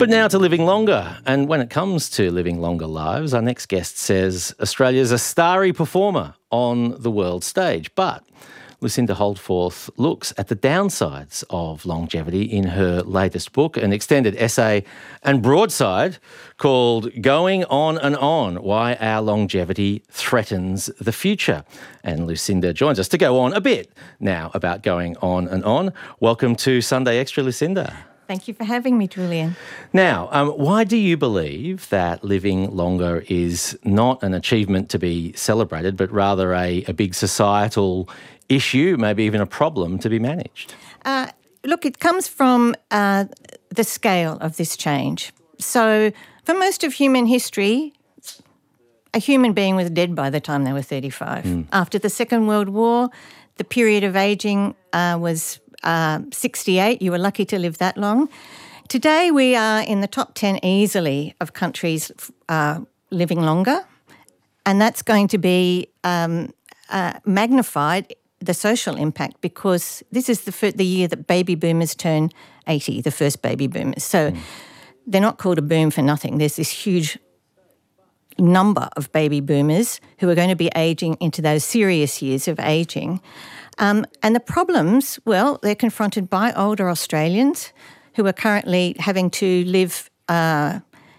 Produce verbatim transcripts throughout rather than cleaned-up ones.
But now to living longer. And when it comes to living longer lives, our next guest says Australia's a starry performer on the world stage. But Lucinda Holdforth looks at the downsides of longevity in her latest book, an extended essay and broadside called Going On and On, Why Our Longevity Threatens the Future. And Lucinda joins us to go on a bit now about going on and on. Welcome to Sunday Extra, Lucinda. Thank you for having me, Julian. Now, um, why do you believe that living longer is not an achievement to be celebrated, but rather a, a big societal issue, maybe even a problem to be managed? Uh, look, it comes from uh, the scale of this change. So for most of human history, a human being was dead by the time they were thirty-five. Mm. After the Second World War, the period of ageing uh, was uh, sixty-eight. You were lucky to live that long. Today we are in the top ten easily of countries uh, living longer, and that's going to be um, uh, magnified, the social impact, because this is the fir- the year that baby boomers turn eighty, the first baby boomers. So mm. they're not called a boom for nothing. There's this huge number of baby boomers who are going to be ageing into those serious years of ageing. Um, and the problems, well, they're confronted by older Australians who are currently having to live uh,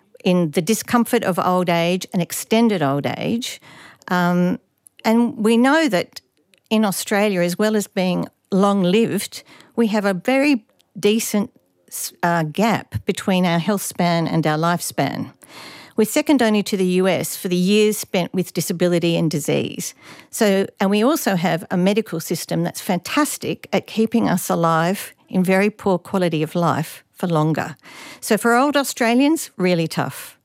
in the discomfort of old age and extended old age. Um, and we know that in Australia, as well as being long-lived, we have a very decent uh, gap between our health span and our lifespan. We're second only to the U S for the years spent with disability and disease. So, and we also have a medical system that's fantastic at keeping us alive in very poor quality of life for longer. So for old Australians, really tough.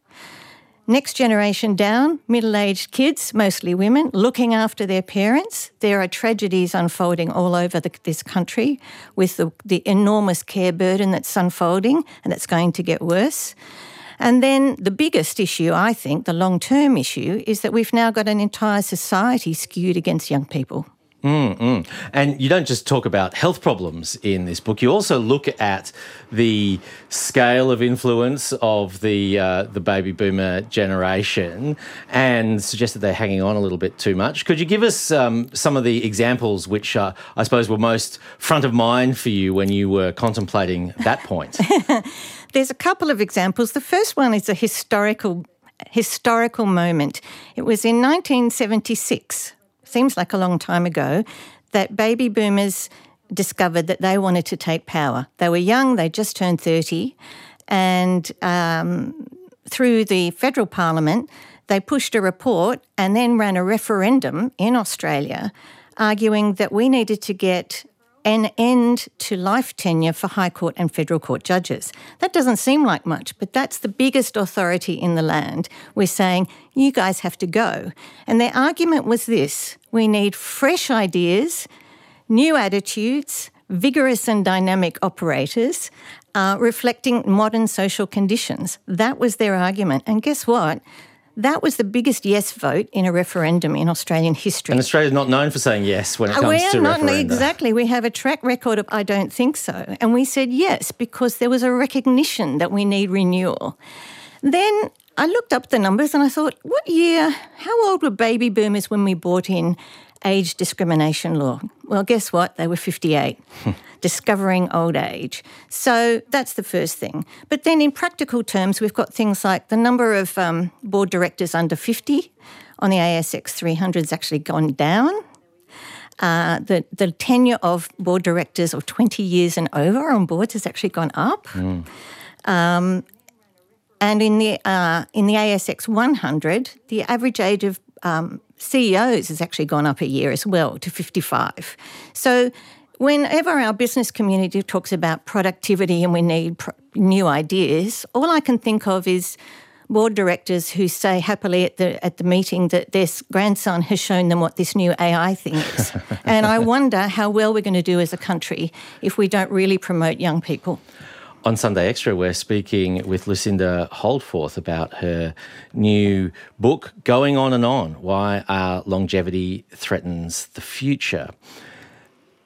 Next generation down, middle-aged kids, mostly women, looking after their parents. There are tragedies unfolding all over the, this country with the, the enormous care burden that's unfolding, and that's going to get worse. And then the biggest issue, I think, the long-term issue, is that we've now got an entire society skewed against young people. Mm-mm. And you don't just talk about health problems in this book. You also look at the scale of influence of the uh, the baby boomer generation and suggest that they're hanging on a little bit too much. Could you give us um, some of the examples which uh, I suppose were most front of mind for you when you were contemplating that point? There's a couple of examples. The first one is a historical historical moment. It was in nineteen seventy-six. Seems like a long time ago, that baby boomers discovered that they wanted to take power. They were young, they just turned thirty, and um, through the federal parliament, they pushed a report and then ran a referendum in Australia arguing that we needed to get an end to life tenure for High Court and Federal Court judges. That doesn't seem like much, but that's the biggest authority in the land. We're saying, you guys have to go. And their argument was this: we need fresh ideas, new attitudes, vigorous and dynamic operators, uh, reflecting modern social conditions. That was their argument. And guess what? That was the biggest yes vote in a referendum in Australian history. And Australia's not known for saying yes when it comes We're to not, referenda. Exactly. We have a track record of I don't think so. And we said yes because there was a recognition that we need renewal. Then I looked up the numbers and I thought, what year, how old were baby boomers when we brought in age discrimination law? Well, guess what? They were fifty-eight, discovering old age. So that's the first thing. But then in practical terms, we've got things like the number of um, board directors under fifty on the A S X three hundred has actually gone down. Uh, the, the tenure of board directors of twenty years and over on boards has actually gone up. Mm. Um, and in the uh, in the A S X one hundred, the average age of um, C E Os has actually gone up a year as well to fifty-five. So whenever our business community talks about productivity and we need pro- new ideas, all I can think of is board directors who say happily at the at the meeting that their grandson has shown them what this new A I thing is. And I wonder how well we're going to do as a country if we don't really promote young people. On Sunday Extra, we're speaking with Lucinda Holdforth about her new book, Going On and On, Why Our Longevity Threatens the Future.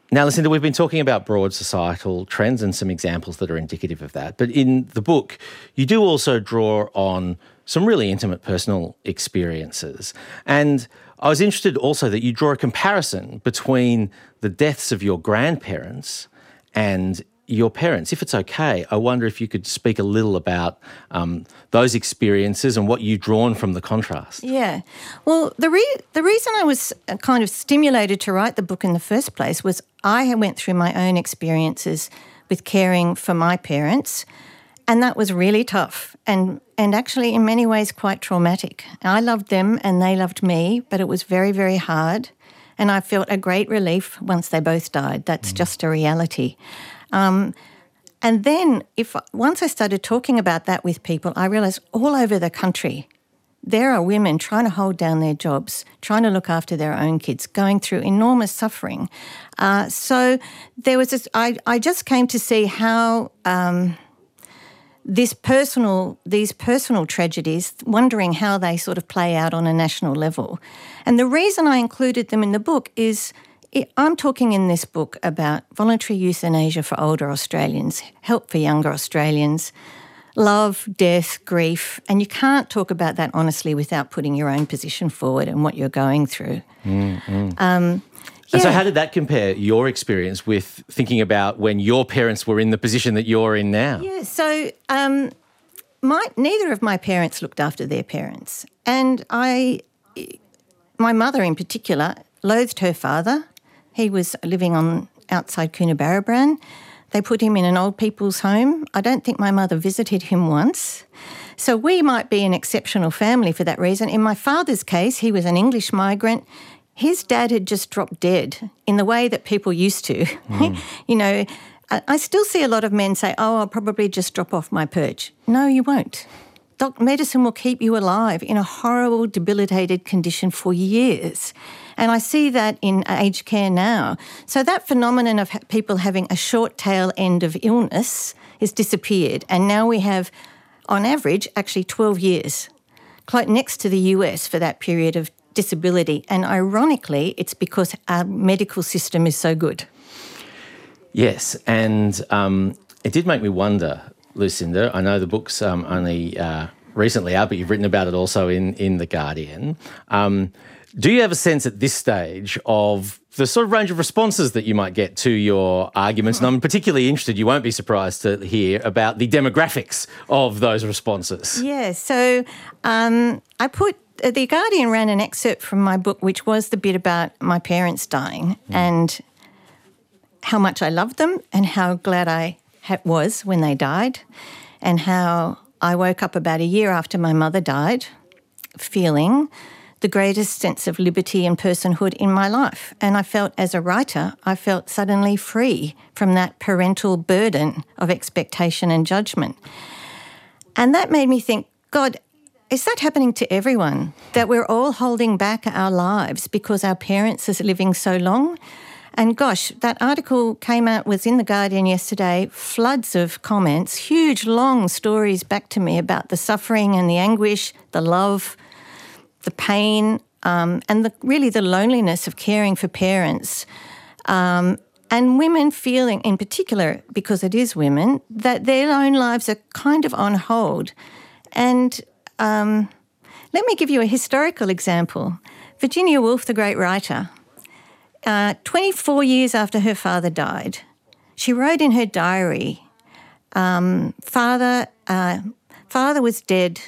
Now, Lucinda, we've been talking about broad societal trends and some examples that are indicative of that. But in the book, you do also draw on some really intimate personal experiences. And I was interested also that you draw a comparison between the deaths of your grandparents and your parents. If it's okay, I wonder if you could speak a little about um, those experiences and what you've drawn from the contrast. Yeah. Well, the re- the reason I was kind of stimulated to write the book in the first place was I went through my own experiences with caring for my parents, and that was really tough and, and actually in many ways quite traumatic. I loved them and they loved me, but it was very, very hard, and I felt a great relief once they both died. That's mm. just a reality. Um, and then if once I started talking about that with people, I realised all over the country there are women trying to hold down their jobs, trying to look after their own kids, going through enormous suffering. Uh, so there was this, I, I just came to see how um, this personal, these personal tragedies, wondering how they sort of play out on a national level. And the reason I included them in the book is I'm talking in this book about voluntary euthanasia for older Australians, help for younger Australians, love, death, grief, and you can't talk about that honestly without putting your own position forward and what you're going through. Mm-hmm. Um, yeah. And so how did that compare, your experience, with thinking about when your parents were in the position that you're in now? Yeah, so um, my, neither of my parents looked after their parents, and I, my mother in particular, loathed her father. He was living on outside Coonabarabran. They put him in an old people's home. I don't think my mother visited him once. So we might be an exceptional family for that reason. In my father's case, he was an English migrant. His dad had just dropped dead in the way that people used to. Mm. You know, I still see a lot of men say, oh, I'll probably just drop off my perch. No, you won't. Doc- medicine will keep you alive in a horrible, debilitated condition for years. And I see that in aged care now. So that phenomenon of ha- people having a short tail end of illness has disappeared. And now we have, on average, actually twelve years, quite next to the U S for that period of disability. And ironically, it's because our medical system is so good. Yes, and um, it did make me wonder, Lucinda, I know the book's um, only uh, recently out, but you've written about it also in, in The Guardian. Um, do you have a sense at this stage of the sort of range of responses that you might get to your arguments? And I'm particularly interested, you won't be surprised to hear, about the demographics of those responses. Yeah, so um, I put, uh, The Guardian ran an excerpt from my book, which was the bit about my parents dying mm. and how much I loved them and how glad I ha- was when they died, and how I woke up about a year after my mother died feeling the greatest sense of liberty and personhood in my life. And I felt, as a writer, I felt suddenly free from that parental burden of expectation and judgment. And that made me think, God, is that happening to everyone? That we're all holding back our lives because our parents are living so long? And gosh, that article came out, was in The Guardian yesterday, floods of comments, huge, long stories back to me about the suffering and the anguish, the love, the pain, um, and the, really the loneliness of caring for parents. Um, and women feeling, in particular, because it is women, that their own lives are kind of on hold. And um, let me give you a historical example. Virginia Woolf, the great writer, uh, twenty-four years after her father died, she wrote in her diary, um, father, uh, father was dead.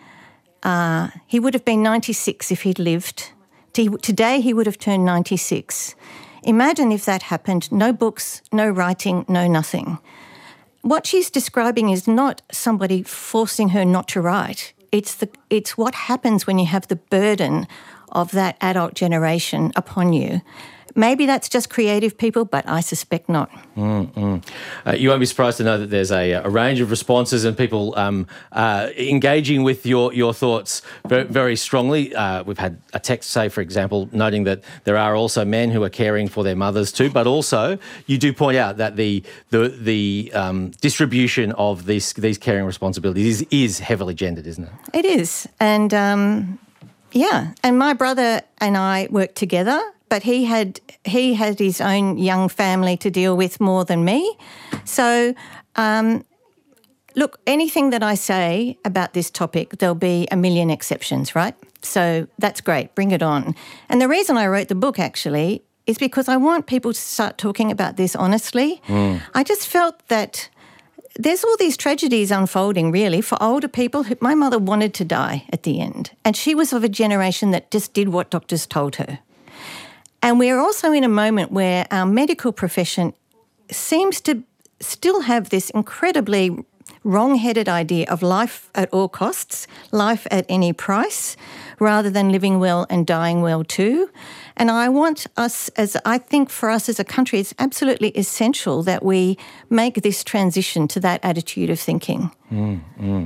Uh, he would have been ninety-six if he'd lived. Today he would have turned ninety-six. Imagine if that happened. No books, no writing, no nothing. What she's describing is not somebody forcing her not to write. It's the it's what happens when you have the burden of that adult generation upon you. Maybe that's just creative people, but I suspect not. Mm-hmm. Uh, you won't be surprised to know that there's a, a range of responses and people um, uh, engaging with your, your thoughts very, very strongly. Uh, we've had a text, say, for example, noting that there are also men who are caring for their mothers too, but also you do point out that the the the um, distribution of these these caring responsibilities is, is heavily gendered, isn't it? It is, and um, yeah, and my brother and I work together. but he had he had his own young family to deal with more than me. So, um, look, anything that I say about this topic, there'll be a million exceptions, right? So that's great. Bring it on. And the reason I wrote the book, actually, is because I want people to start talking about this honestly. Mm. I just felt that there's all these tragedies unfolding, really, for older people. Who, my mother wanted to die at the end, and she was of a generation that just did what doctors told her. And we're also in a moment where our medical profession seems to still have this incredibly wrong-headed idea of life at all costs, life at any price, rather than living well and dying well too. And I want us, as I think for us as a country, it's absolutely essential that we make this transition to that attitude of thinking. Mm, mm.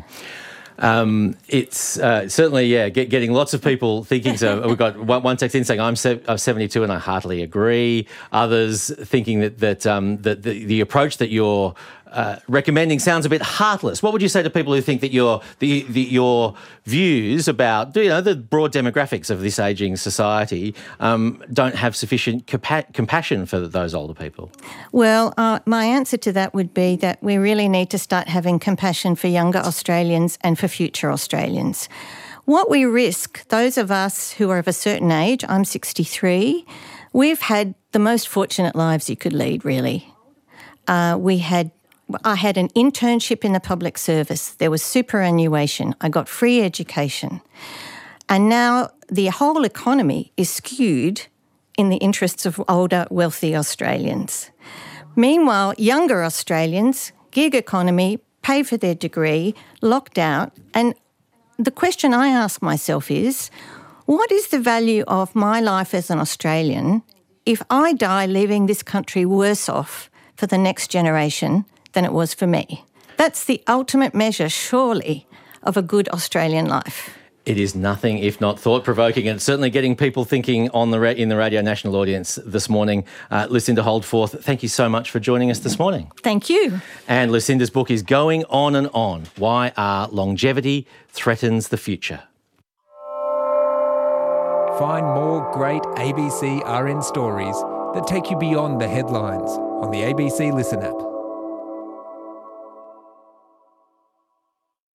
Um, it's uh, certainly, yeah, get, getting lots of people thinking so. We've got one, one text in saying, I'm, se- I'm seventy-two and I heartily agree. Others thinking that that, um, that the, the approach that you're uh, recommending sounds a bit heartless. What would you say to people who think that your the, the, your views about, you know, the broad demographics of this ageing society um, don't have sufficient compa- compassion for those older people? Well, uh, my answer to that would be that we really need to start having compassion for younger Australians and for future Australians. What we risk, those of us who are of a certain age, I'm sixty-three, we've had the most fortunate lives you could lead, really. Uh, we had I had an internship in the public service. There was superannuation. I got free education. And now the whole economy is skewed in the interests of older, wealthy Australians. Meanwhile, younger Australians, gig economy, pay for their degree, locked out. And the question I ask myself is, what is the value of my life as an Australian if I die leaving this country worse off for the next generation than it was for me? That's the ultimate measure, surely, of a good Australian life. It is nothing if not thought-provoking, and certainly getting people thinking on the ra- in the Radio National audience this morning. Uh, Lucinda Holdforth, thank you so much for joining us this morning. Thank you. And Lucinda's book is Going On and On, Why Our Longevity Threatens the Future. Find more great A B C R N stories that take you beyond the headlines on the A B C Listen app.